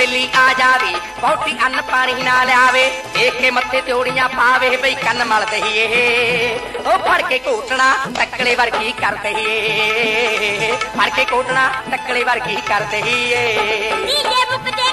बेली आ जावे बहुती अन्न पानी ना लियावे देख के मत्थे त्योड़ियां पावे बई कन्न मल दईए ओ फड़ के घोटना टक्कले वर्गी कर दईए फड़ के घोटना टक्कले वर्गी कर दईए।